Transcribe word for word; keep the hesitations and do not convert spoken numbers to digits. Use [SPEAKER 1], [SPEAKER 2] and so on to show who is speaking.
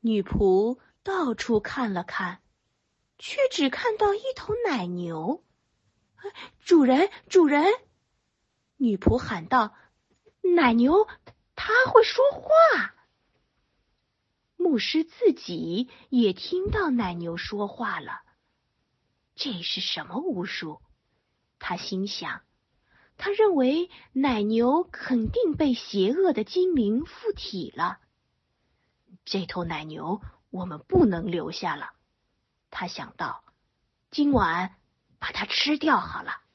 [SPEAKER 1] 女仆到处看了看，却只看到一头奶牛。主人，主人！女仆喊道：“奶牛，它会说话。”牧师自己也听到奶牛说话了。这是什么巫术？他心想。他认为奶牛肯定被邪恶的精灵附体了。这头奶牛我们不能留下了，他想到，今晚把它吃掉好了。